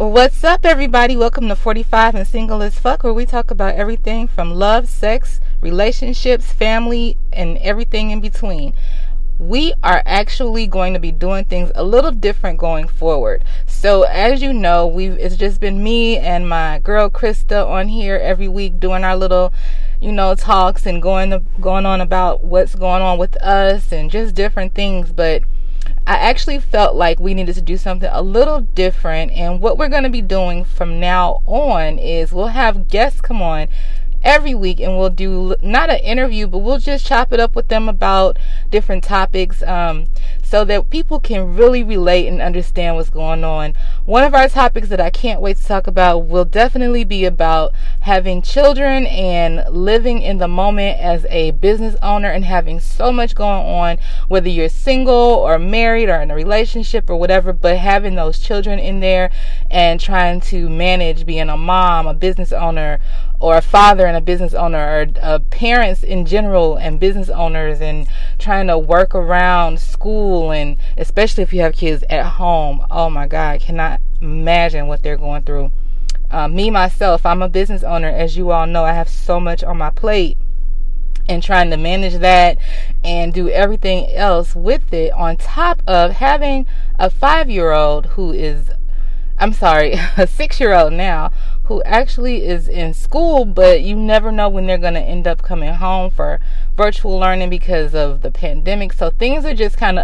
What's up, everybody? Welcome to 45 and Single as Fuck, where we talk about everything from love, sex, relationships, family, and everything in between. We are actually going to be doing things a little different going forward. So as you know, it's just been me and my girl Krista on here every week doing our little, talks and going on about what's going on with us and just different things. But I actually felt like we needed to do something a little different, and what we're going to be doing from now on is we'll have guests come on every week, and we'll do not an interview, but we'll just chop it up with them about different topics, so that people can really relate and understand what's going on. One of our topics that I can't wait to talk about will definitely be about having children and living in the moment as a business owner and having so much going on, whether you're single or married or in a relationship or whatever, but having those children in there and trying to manage being a mom, a business owner, or a father and a business owner, or parents in general and business owners, and trying to work around school, and especially if you have kids at home. Oh my God, I cannot imagine what they're going through. Me, myself, I'm a business owner. As you all know, I have so much on my plate, and trying to manage that and do everything else with it, on top of having a 5-year-old who is, a 6-year-old now, who actually is in school, but you never know when they're going to end up coming home for virtual learning because of the pandemic. So things are just kind of,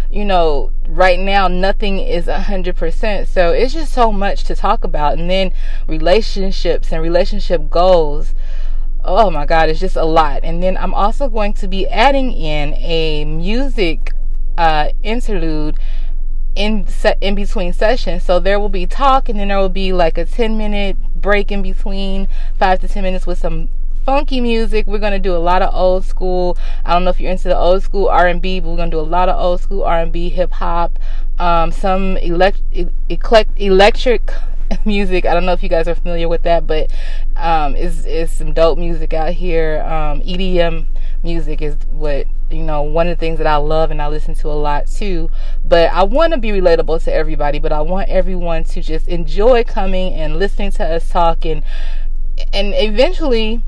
right now nothing is 100%. So it's just so much to talk about. And then relationships and relationship goals. Oh my God, it's just a lot. And then I'm also going to be adding in a music interlude in between sessions. So there will be talk, and then there will be like a 10-minute break in between, 5 to 10 minutes, with some funky music. We're going to do a lot of old school. I don't know if you're into the old school R&B, but we're going to do a lot of old school R&B, hip hop, some electric music. I don't know if you guys are familiar with that, but it's some dope music out here. EDM music is what, one of the things that I love and I listen to a lot too. But I want to be relatable to everybody, but I want everyone to just enjoy coming and listening to us talk, and eventually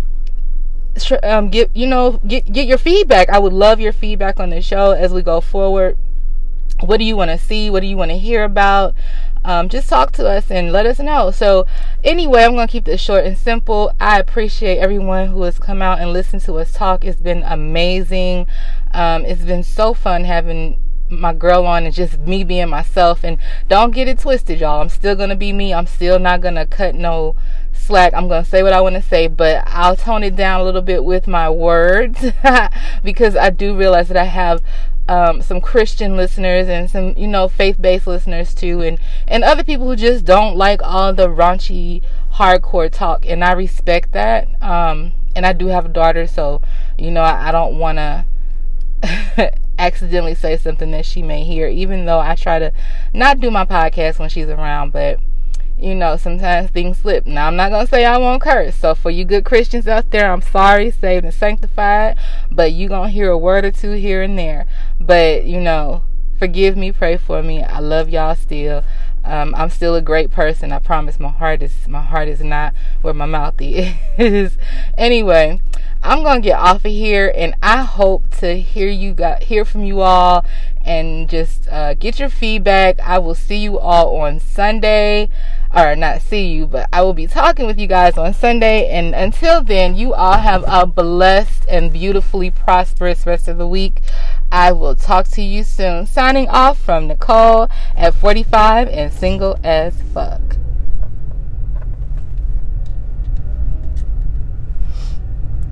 get your feedback. I would love your feedback on the show as we go forward. What do you want to see? What do you want to hear about? Just talk to us and let us know. So anyway, I'm going to keep this short and simple. I appreciate everyone who has come out and listened to us talk. It's been amazing. It's been so fun having my girl on and just me being myself. And don't get it twisted, y'all. I'm still going to be me. I'm still not going to cut no slack. I'm going to say what I want to say, but I'll tone it down a little bit with my words because I do realize that I have some Christian listeners and some, faith-based listeners too, and other people who just don't like all the raunchy, hardcore talk, and I respect that. And I do have a daughter, so, I don't want to accidentally say something that she may hear, even though I try to not do my podcast when she's around, but sometimes things slip. Now, I'm not going to say I won't curse. So for you good Christians out there, I'm sorry, saved and sanctified, but you're going to hear a word or two here and there. But, forgive me, pray for me. I love y'all still. I'm still a great person. I promise. My heart is not where my mouth is. Anyway, I'm going to get off of here, and I hope to hear from you all and just get your feedback. I will see you all on Sunday. Or not see you, but I will be talking with you guys on Sunday. And until then, you all have a blessed and beautifully prosperous rest of the week. I will talk to you soon. Signing off from Nicole at 45 and Single as Fuck.